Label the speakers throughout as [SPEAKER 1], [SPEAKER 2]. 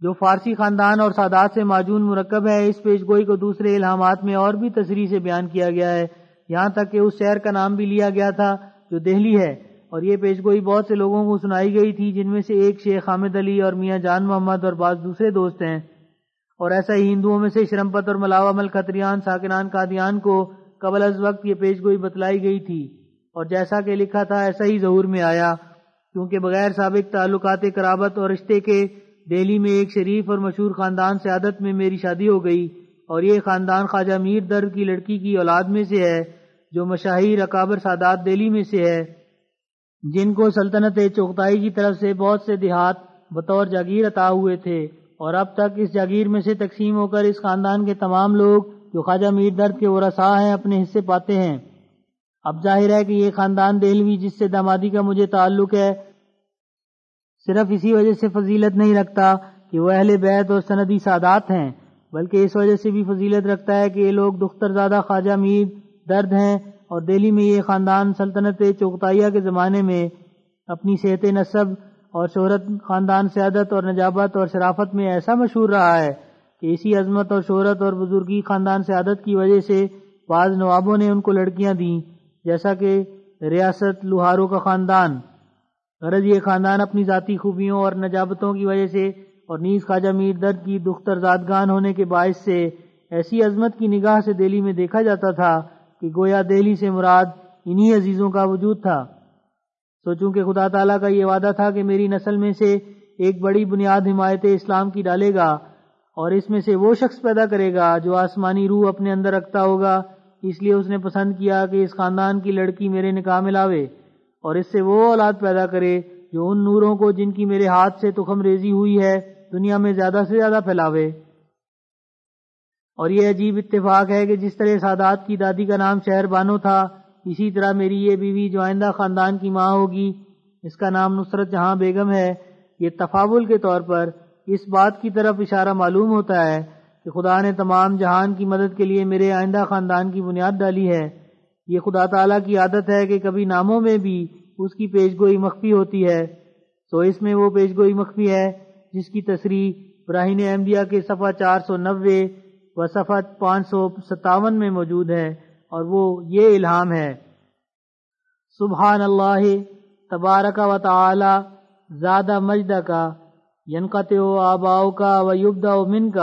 [SPEAKER 1] جو فارسی خاندان اور سادات سے معجون مرکب ہے، اس پیش گوئی کو دوسرے الہامات میں اور بھی تصریح سے بیان کیا گیا ہے، یہاں تک کہ اس شہر کا نام بھی لیا گیا تھا جو دہلی ہے، اور یہ پیش گوئی بہت سے لوگوں کو سنائی گئی تھی، جن میں سے ایک شیخ حامد علی اور میاں جان محمد اور بعض دوسرے دوست ہیں۔ اور ایسا ہی ہندوؤں میں سے شرمپت اور ملاوہ مل کھتریان ساکنان قادیان کو قبل از وقت یہ پیش گوئی بتلائی گئی تھی، اور جیسا کہ لکھا تھا ایسا ہی ظہور میں آیا، کیونکہ بغیر سابق تعلقات قرابت اور رشتے کے دہلی میں ایک شریف اور مشہور خاندان سعادت میں میری شادی ہو گئی، اور یہ خاندان خواجہ میر درد کی لڑکی کی اولاد میں سے ہے، جو مشاہیر اکابر سادات دہلی میں سے ہے، جن کو سلطنت چغتائی کی طرف سے بہت سے دیہات بطور جاگیر عطا ہوئے تھے، اور اب تک اس جاگیر میں سے تقسیم ہو کر اس خاندان کے تمام لوگ جو خواجہ میر درد کے ورثاء ہیں اپنے حصے پاتے ہیں۔ اب ظاہر ہے کہ یہ خاندان دہلوی جس سے دامادی کا مجھے تعلق ہے صرف اسی وجہ سے فضیلت نہیں رکھتا کہ وہ اہل بیت اور سندی سادات ہیں، بلکہ اس وجہ سے بھی فضیلت رکھتا ہے کہ یہ لوگ دختر زادہ خواجہ میر درد ہیں، اور دہلی میں یہ خاندان سلطنت چغتائیہ کے زمانے میں اپنی صحت نسب اور شہرت، خاندان سعادت اور نجابت اور شرافت میں ایسا مشہور رہا ہے کہ اسی عظمت اور شہرت اور بزرگی خاندان سعادت کی وجہ سے بعض نوابوں نے ان کو لڑکیاں دیں، جیسا کہ ریاست لوہاروں کا خاندان۔ غرض یہ خاندان اپنی ذاتی خوبیوں اور نجابتوں کی وجہ سے اور نیز خواجہ میر درد کی دختر زادگان ہونے کے باعث سے ایسی عظمت کی نگاہ سے دہلی میں دیکھا جاتا تھا کہ گویا دہلی سے مراد انہی عزیزوں کا وجود تھا۔ سوچوں کہ خدا تعالیٰ کا یہ وعدہ تھا کہ میری نسل میں سے ایک بڑی بنیاد حمایت اسلام کی ڈالے گا، اور اس میں سے وہ شخص پیدا کرے گا جو آسمانی روح اپنے اندر رکھتا ہوگا، اس لیے اس نے پسند کیا کہ اس خاندان کی لڑکی میرے نکاح میں لاوے، اور اس سے وہ اولاد پیدا کرے جو ان نوروں کو جن کی میرے ہاتھ سے تخم ریزی ہوئی ہے دنیا میں زیادہ سے زیادہ پھیلاوے۔ اور یہ عجیب اتفاق ہے کہ جس طرح سادات کی دادی کا نام شہر بانو تھا، اسی طرح میری یہ بیوی جو آئندہ خاندان کی ماں ہوگی، اس کا نام نصرت جہاں بیگم ہے۔ یہ تفاول کے طور پر اس بات کی طرف اشارہ معلوم ہوتا ہے کہ خدا نے تمام جہان کی مدد کے لیے میرے آئندہ خاندان کی بنیاد ڈالی ہے۔ یہ خدا تعالیٰ کی عادت ہے کہ کبھی ناموں میں بھی اس کی پیشگوئی مخفی ہوتی ہے، تو اس میں وہ پیشگوئی مخفی ہے جس کی تصریح براہین احمدیہ کے صفحہ 490 و صفحہ 557 میں موجود ہے، اور وہ یہ الہام ہے: سبحان اللہ تبارک و تعالی زاد مجدک ینقطع آباؤک و یبدأ منک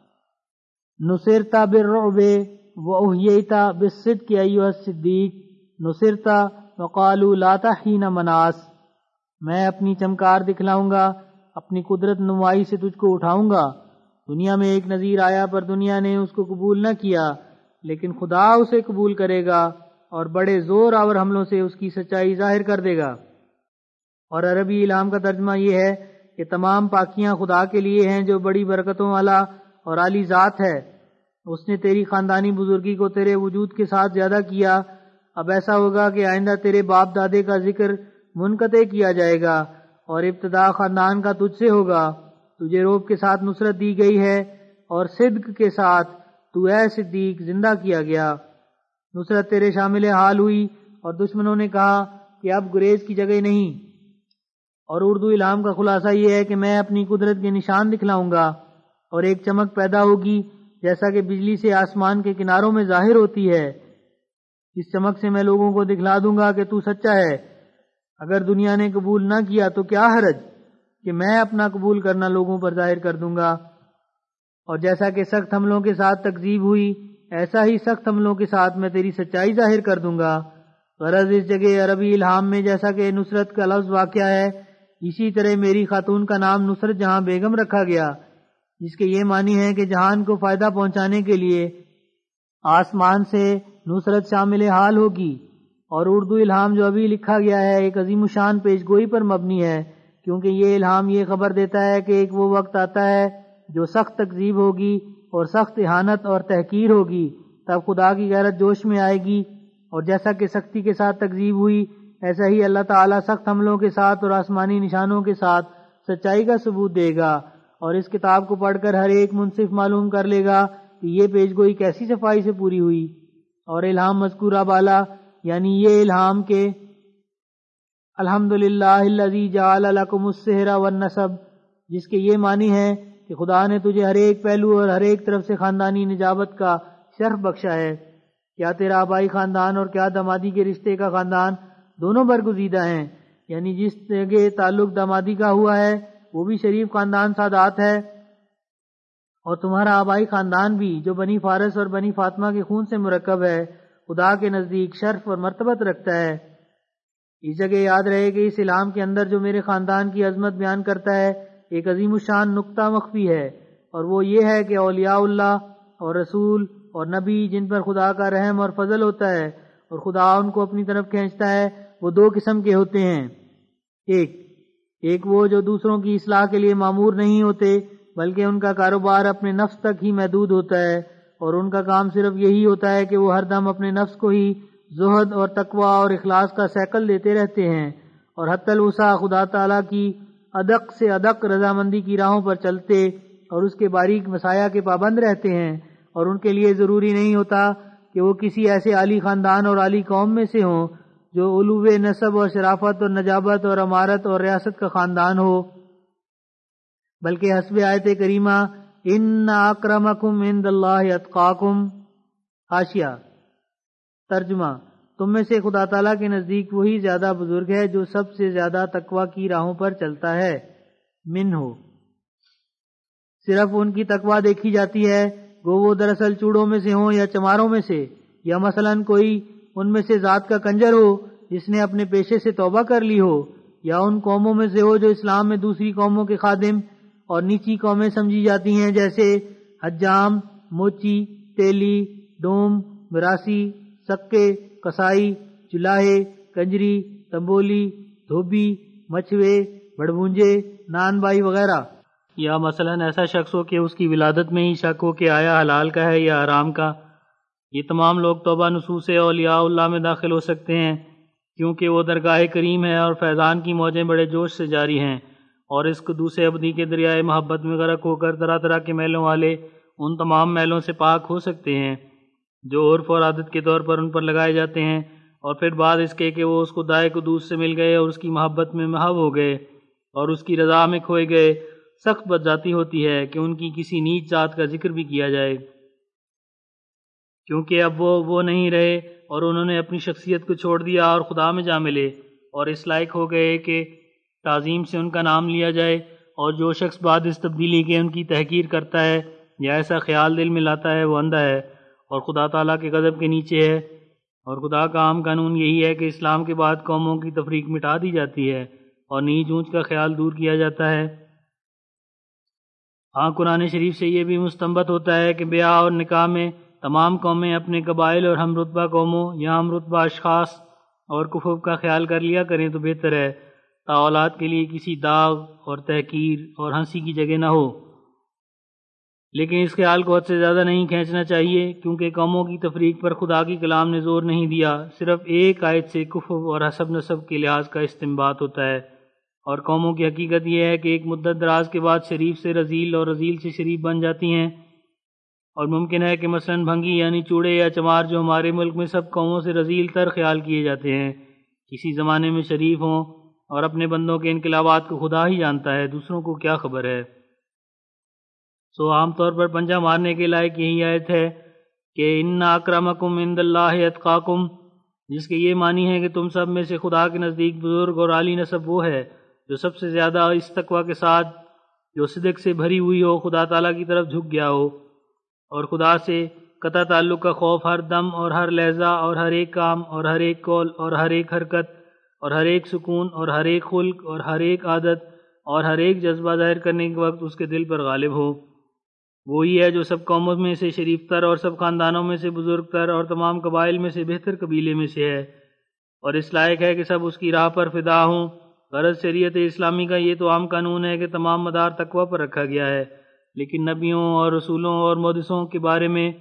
[SPEAKER 1] نصرت بالرعب و احییت بالصدق ایھا الصدیق نصرت وقالوا لا تحین مناس۔ میں اپنی چمکار دکھلاؤں گا، اپنی قدرت نمائی سے تجھ کو اٹھاؤں گا۔ دنیا میں ایک نذیر آیا پر دنیا نے اس کو قبول نہ کیا، لیکن خدا اسے قبول کرے گا اور بڑے زور آور حملوں سے اس کی سچائی ظاہر کر دے گا۔ اور عربی الہام کا ترجمہ یہ ہے کہ تمام پاکیاں خدا کے لیے ہیں جو بڑی برکتوں والا اور عالی ذات ہے۔ اس نے تیری خاندانی بزرگی کو تیرے وجود کے ساتھ زیادہ کیا۔ اب ایسا ہوگا کہ آئندہ تیرے باپ دادے کا ذکر منقطع کیا جائے گا، اور ابتدا خاندان کا تجھ سے ہوگا۔ تجھے روب کے ساتھ نصرت دی گئی ہے، اور صدق کے ساتھ تو اے صدیق زندہ کیا گیا۔ نصرت تیرے شامل حال ہوئی، اور دشمنوں نے کہا کہ اب گریز کی جگہ نہیں۔ اور اردو الہام کا خلاصہ یہ ہے کہ میں اپنی قدرت کے نشان دکھلاؤں گا، اور ایک چمک پیدا ہوگی جیسا کہ بجلی سے آسمان کے کناروں میں ظاہر ہوتی ہے۔ اس چمک سے میں لوگوں کو دکھلا دوں گا کہ تو سچا ہے۔ اگر دنیا نے قبول نہ کیا تو کیا حرج کہ میں اپنا قبول کرنا لوگوں پر ظاہر کر دوں گا۔ اور جیسا کہ سخت حملوں کے ساتھ تکذیب ہوئی، ایسا ہی سخت حملوں کے ساتھ میں تیری سچائی ظاہر کر دوں گا۔ غرض اس جگہ عربی الہام میں جیسا کہ نصرت کا لفظ واقع ہے، اسی طرح میری خاتون کا نام نصرت جہاں بیگم رکھا گیا، جس کے یہ معنی ہے کہ جہان کو فائدہ پہنچانے کے لیے آسمان سے نصرت شامل حال ہوگی۔ اور اردو الہام جو ابھی لکھا گیا ہے ایک عظیم الشان پیشگوئی پر مبنی ہے، کیونکہ یہ الہام یہ خبر دیتا ہے کہ ایک وہ وقت آتا ہے جو سخت تکذیب ہوگی اور سخت اہانت اور تحقیر ہوگی، تب خدا کی غیرت جوش میں آئے گی۔ اور جیسا کہ سختی کے ساتھ تکذیب ہوئی، ایسا ہی اللہ تعالیٰ سخت حملوں کے ساتھ اور آسمانی نشانوں کے ساتھ سچائی کا ثبوت دے گا، اور اس کتاب کو پڑھ کر ہر ایک منصف معلوم کر لے گا کہ یہ پیشگوئی کیسی صفائی سے پوری ہوئی۔ اور الہام مذکورہ بالا یعنی یہ الہام کے الحمدللہ الذی جعل لکم السحر والنسب، جس کے یہ معنی ہے کہ خدا نے تجھے ہر ایک پہلو اور ہر ایک طرف سے خاندانی نجابت کا شرف بخشا ہے. کیا تیرا آبائی خاندان اور کیا دامادی کے رشتے کا خاندان دونوں برگزیدہ ہیں، یعنی جس جگہ تعلق دامادی کا ہوا ہے وہ بھی شریف خاندان سادات ہے، اور تمہارا آبائی خاندان بھی جو بنی فارس اور بنی فاطمہ کے خون سے مرکب ہے خدا کے نزدیک شرف اور مرتبت رکھتا ہے. اس جگہ یاد رہے کہ اس الہام کے اندر جو میرے خاندان کی عظمت بیان کرتا ہے ایک عظیم الشان نقطہ مخفی ہے، اور وہ یہ ہے کہ اولیاء اللہ اور رسول اور نبی جن پر خدا کا رحم اور فضل ہوتا ہے اور خدا ان کو اپنی طرف کھینچتا ہے وہ دو قسم کے ہوتے ہیں. ایک وہ جو دوسروں کی اصلاح کے لیے مامور نہیں ہوتے بلکہ ان کا کاروبار اپنے نفس تک ہی محدود ہوتا ہے، اور ان کا کام صرف یہی ہوتا ہے کہ وہ ہر دم اپنے نفس کو ہی زہد اور تقوی اور اخلاص کا سیکل دیتے رہتے ہیں، اور حتی الوسع خدا تعالیٰ کی ادق سے ادق رضامندی کی راہوں پر چلتے اور اس کے باریک وصایا کے پابند رہتے ہیں، اور ان کے لیے ضروری نہیں ہوتا کہ وہ کسی ایسے عالی خاندان اور عالی قوم میں سے ہوں جو علو نسب اور شرافت اور نجابت اور امارت اور ریاست کا خاندان ہو، بلکہ حسب آیت کریمہ ان اکرمکم عند اللہ اتقاکم. حاشیہ ترجمہ: تم میں سے خدا تعالیٰ کے نزدیک وہی زیادہ بزرگ ہے جو سب سے زیادہ تقوی کی راہوں پر چلتا ہے. منہ صرف ان کی تقوی دیکھی جاتی ہے، گو وہ دراصل چوڑوں میں سے ہوں یا چماروں میں سے، یا مثلاً کوئی ان میں سے ذات کا کنجر ہو جس نے اپنے پیشے سے توبہ کر لی ہو، یا ان قوموں میں سے ہو جو اسلام میں دوسری قوموں کے خادم اور نیچی قومیں سمجھی جاتی ہیں جیسے حجام، موچی، تیلی، ڈوم، براسی، سکے، کسائی، چلاہے، کنجری، تنبولی، دھوبی، مچھوے، بڑبونجے، نان بائی وغیرہ. یا مثلاً ایسا شخص ہو کہ اس کی ولادت میں ہی شک ہو کہ آیا حلال کا ہے یا حرام کا. یہ تمام لوگ توبہ نصوص اولیاء اللہ میں داخل ہو سکتے ہیں، کیونکہ وہ درگاہ کریم ہے اور فیضان کی موجیں بڑے جوش سے جاری ہیں، اور اس قدوس ابدی کے دریائے محبت میں غرق ہو کر طرح طرح کے میلوں والے ان تمام میلوں سے پاک ہو سکتے ہیں جو عرف اور عادت کے طور پر ان پر لگائے جاتے ہیں، اور پھر بعد اس کے کہ وہ اس خدائے قدوس سے مل گئے اور اس کی محبت میں محو ہو گئے اور اس کی رضا میں کھوئے گئے. سخت بدذاتی ہوتی ہے کہ ان کی کسی نیچ ذات کا ذکر بھی کیا جائے، کیونکہ اب وہ نہیں رہے اور انہوں نے اپنی شخصیت کو چھوڑ دیا اور خدا میں جا ملے اور اس لائق ہو گئے کہ تعظیم سے ان کا نام لیا جائے. اور جو شخص بعد اس تبدیلی کے ان کی تحقیر کرتا ہے یا ایسا خیال دل میں لاتا ہے وہ اندھا ہے اور خدا تعالیٰ کے غضب کے نیچے ہے. اور خدا کا عام قانون یہی ہے کہ اسلام کے بعد قوموں کی تفریق مٹا دی جاتی ہے اور نیچ اونچ کا خیال دور کیا جاتا ہے. ہاں قرآن شریف سے یہ بھی مستنبط ہوتا ہے کہ بیاہ اور نکاح میں تمام قومیں اپنے قبائل اور ہم رتبہ قوموں یا ہم رتبہ اشخاص اور کفوف کا خیال کر لیا کریں تو بہتر ہے، تا اولاد کے لیے کسی داغ اور تحقیر اور ہنسی کی جگہ نہ ہو. لیکن اس خیال کو حد سے زیادہ نہیں کھینچنا چاہیے، کیونکہ قوموں کی تفریق پر خدا کی کلام نے زور نہیں دیا، صرف ایک آیت سے کفر اور حسب نسب کے لحاظ کا استنباط ہوتا ہے. اور قوموں کی حقیقت یہ ہے کہ ایک مدت دراز کے بعد شریف سے رذیل اور رذیل سے شریف بن جاتی ہیں، اور ممکن ہے کہ مثلاً بھنگی یعنی چوڑے یا چمار جو ہمارے ملک میں سب قوموں سے رذیل تر خیال کیے جاتے ہیں کسی زمانے میں شریف ہوں، اور اپنے بندوں کے انقلابات کو خدا ہی جانتا ہے، دوسروں کو کیا خبر ہے. سو عام طور پر پنجہ مارنے کے لائق یہی آیت ہے کہ ان اکرمکم عند اللہ اتقاکم، جس کے یہ معنی ہے کہ تم سب میں سے خدا کے نزدیک بزرگ اور عالی نسب وہ ہے جو سب سے زیادہ اس تقوی کے ساتھ جو صدق سے بھری ہوئی ہو خدا تعالیٰ کی طرف جھک گیا ہو، اور خدا سے قطع تعلق کا خوف ہر دم اور ہر لحظہ اور ہر ایک کام اور ہر ایک قول اور ہر ایک حرکت اور ہر ایک سکون اور ہر ایک خلق اور ہر ایک عادت اور ہر ایک جذبہ ظاہر کرنے کے وقت اس کے دل پر غالب ہو. وہی ہے جو سب قوموں میں سے شریف تر اور سب خاندانوں میں سے بزرگ تر اور تمام قبائل میں سے بہتر قبیلے میں سے ہے، اور اس لائق ہے کہ سب اس کی راہ پر فدا ہوں. غرض شریعت اسلامی کا یہ تو عام قانون ہے کہ تمام مدار تقوی پر رکھا گیا ہے، لیکن نبیوں اور رسولوں اور محدثوں کے بارے میں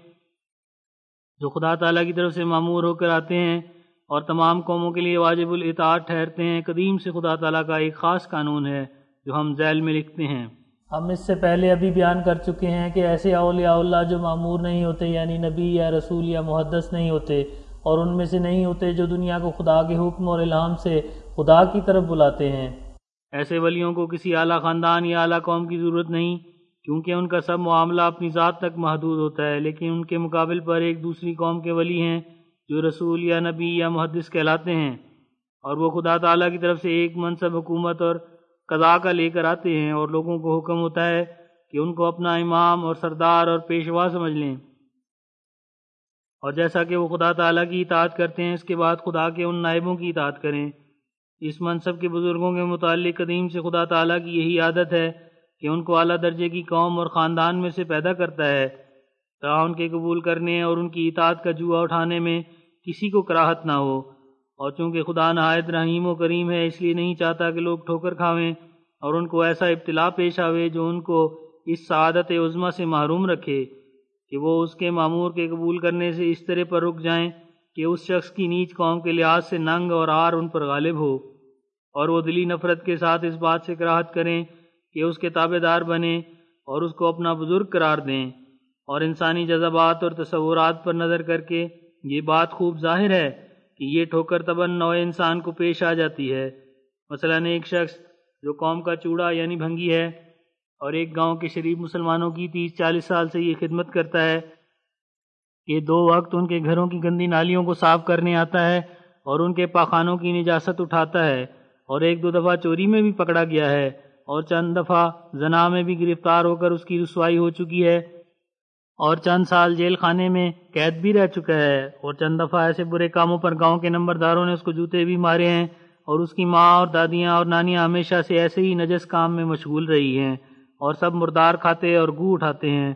[SPEAKER 1] جو خدا تعالیٰ کی طرف سے مامور ہو کر آتے ہیں اور تمام قوموں کے لیے واجب الاطاعت ٹھہرتے ہیں، قدیم سے خدا تعالیٰ کا ایک خاص قانون ہے جو ہم ذیل میں لکھتے ہیں. ہم اس سے پہلے ابھی بیان کر چکے ہیں کہ ایسے اولیاء اللہ جو مامور نہیں ہوتے یعنی نبی یا رسول یا محدث نہیں ہوتے، اور ان میں سے نہیں ہوتے جو دنیا کو خدا کے حکم اور الہام سے خدا کی طرف بلاتے ہیں. ایسے ولیوں کو کسی اعلیٰ خاندان یا اعلیٰ قوم کی ضرورت نہیں، کیونکہ ان کا سب معاملہ اپنی ذات تک محدود ہوتا ہے، لیکن ان کے مقابل پر ایک دوسری قوم کے ولی ہیں جو رسول یا نبی یا محدث کہلاتے ہیں، اور وہ خدا تعالیٰ کی طرف سے ایک منصب حکومت اور قضاء کا لے کر آتے ہیں، اور لوگوں کو حکم ہوتا ہے کہ ان کو اپنا امام اور سردار اور پیشوا سمجھ لیں، اور جیسا کہ وہ خدا تعالیٰ کی اطاعت کرتے ہیں اس کے بعد خدا کے ان نائبوں کی اطاعت کریں۔ اس منصب کے بزرگوں کے متعلق قدیم سے خدا تعالیٰ کی یہی عادت ہے کہ ان کو اعلیٰ درجے کی قوم اور خاندان میں سے پیدا کرتا ہے، تاکہ ان کے قبول کرنے اور ان کی اطاعت کا جوا اٹھانے میں کسی کو کراہت نہ ہو، اور چونکہ خدا نہایت رحیم و کریم ہے اس لیے نہیں چاہتا کہ لوگ ٹھوکر کھاویں اور ان کو ایسا ابتلا پیش آوے جو ان کو اس سعادت عظمیٰ سے محروم رکھے کہ وہ اس کے مامور کے قبول کرنے سے اس طرح پر رک جائیں کہ اس شخص کی نیچ قوم کے لحاظ سے ننگ اور عار ان پر غالب ہو، اور وہ دلی نفرت کے ساتھ اس بات سے کراہت کریں کہ اس کے تابع دار بنیں اور اس کو اپنا بزرگ قرار دیں۔ اور انسانی جذبات اور تصورات پر نظر کر کے یہ بات خوب ظاہر ہے کہ یہ ٹھوکر طبعاً نوع انسان کو پیش آ جاتی ہے۔ مثلاً ایک شخص جو قوم کا چوڑا یعنی بھنگی ہے اور ایک گاؤں کے شریف مسلمانوں کی 30-40 سال سے یہ خدمت کرتا ہے کہ 2 وقت ان کے گھروں کی گندی نالیوں کو صاف کرنے آتا ہے اور ان کے پاخانوں کی نجاست اٹھاتا ہے، اور 1-2 دفعہ چوری میں بھی پکڑا گیا ہے، اور چند دفعہ زنا میں بھی گرفتار ہو کر اس کی رسوائی ہو چکی ہے، اور چند سال جیل خانے میں قید بھی رہ چکا ہے، اور چند دفعہ ایسے برے کاموں پر گاؤں کے نمبرداروں نے اس کو جوتے بھی مارے ہیں، اور اس کی ماں اور دادیاں اور نانیاں ہمیشہ سے ایسے ہی نجس کام میں مشغول رہی ہیں، اور سب مردار کھاتے اور گو اٹھاتے ہیں۔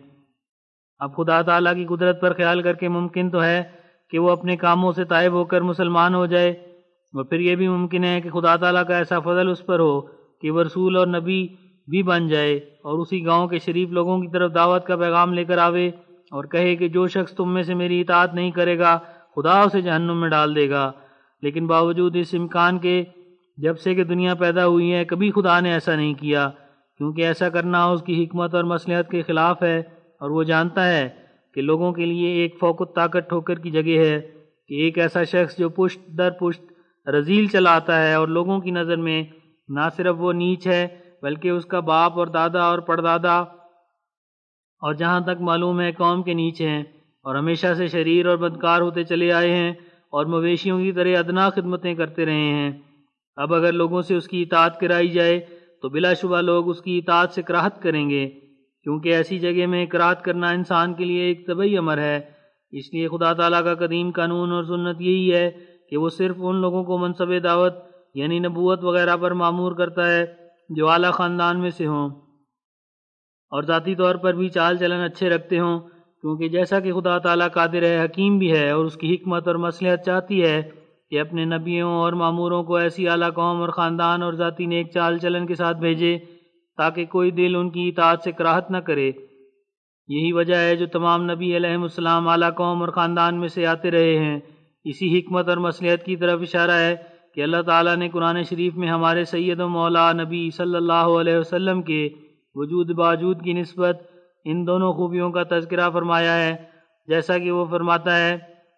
[SPEAKER 1] اب خدا تعالیٰ کی قدرت پر خیال کر کے ممکن تو ہے کہ وہ اپنے کاموں سے تائب ہو کر مسلمان ہو جائے، اور پھر یہ بھی ممکن ہے کہ خدا تعالیٰ کا ایسا فضل اس پر ہو کہ وہ رسول اور نبی بھی بن جائے اور اسی گاؤں کے شریف لوگوں کی طرف دعوت کا پیغام لے کر آوے اور کہے کہ جو شخص تم میں سے میری اطاعت نہیں کرے گا خدا اسے جہنم میں ڈال دے گا۔ لیکن باوجود اس امکان کے جب سے کہ دنیا پیدا ہوئی ہے کبھی خدا نے ایسا نہیں کیا، کیونکہ ایسا کرنا اس کی حکمت اور مصلحت کے خلاف ہے، اور وہ جانتا ہے کہ لوگوں کے لیے ایک فوق الطاقت ٹھوکر کی جگہ ہے کہ ایک ایسا شخص جو پشت در پشت رذیل چلا آتا ہے اور لوگوں کی نظر میں نہ صرف وہ نیچ ہے بلکہ اس کا باپ اور دادا اور پردادا اور جہاں تک معلوم ہے قوم کے نیچ ہیں، اور ہمیشہ سے شریر اور بدکار ہوتے چلے آئے ہیں اور مویشیوں کی طرح ادنا خدمتیں کرتے رہے ہیں۔ اب اگر لوگوں سے اس کی اطاعت کرائی جائے تو بلا شبہ لوگ اس کی اطاعت سے کراہت کریں گے، کیونکہ ایسی جگہ میں اکراہت کرنا انسان کے لیے ایک طبعی امر ہے۔ اس لیے خدا تعالیٰ کا قدیم قانون اور سنت یہی ہے کہ وہ صرف ان لوگوں کو منصب دعوت یعنی نبوت وغیرہ پر معمور کرتا ہے جو اعلیٰ خاندان میں سے ہوں اور ذاتی طور پر بھی چال چلن اچھے رکھتے ہوں، کیونکہ جیسا کہ خدا تعالیٰ قادر ہے، حکیم بھی ہے، اور اس کی حکمت اور مصلحت چاہتی ہے کہ اپنے نبیوں اور ماموروں کو ایسی اعلیٰ قوم اور خاندان اور ذاتی نیک چال چلن کے ساتھ بھیجے تاکہ کوئی دل ان کی اطاعت سے کراہت نہ کرے۔ یہی وجہ ہے جو تمام نبی علیہ السلام اعلیٰ قوم اور خاندان میں سے آتے رہے ہیں۔ اسی حکمت اور مصلحت کی طرف اشارہ ہے کہ اللہ تعالیٰ نے قرآن شریف میں ہمارے سید و مولا نبی صلی اللہ علیہ وسلم کے وجود باوجود کی نسبت ان دونوں خوبیوں کا تذکرہ فرمایا ہے، جیسا کہ وہ فرماتا ہے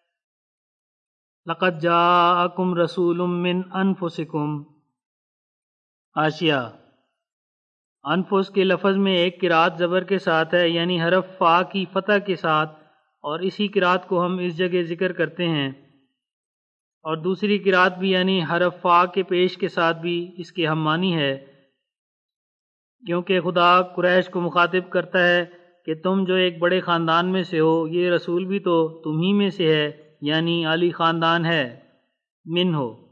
[SPEAKER 1] لَقَدْ جَاءَكُمْ رَسُولٌ مِّنْ أَنفُسِكُمْ۔ حاشیہ: انفس کے لفظ میں ایک قرات زبر کے ساتھ ہے، یعنی حرف فا کی فتح کے ساتھ، اور اسی قرات کو ہم اس جگہ ذکر کرتے ہیں، اور دوسری قرات بھی یعنی حرف فا کے پیش کے ساتھ بھی اس کے ہم معنی ہے، کیونکہ خدا قریش کو مخاطب کرتا ہے کہ تم جو ایک بڑے خاندان میں سے ہو، یہ رسول بھی تو تم ہی میں سے ہے، یعنی عالی خاندان ہے، من ہو۔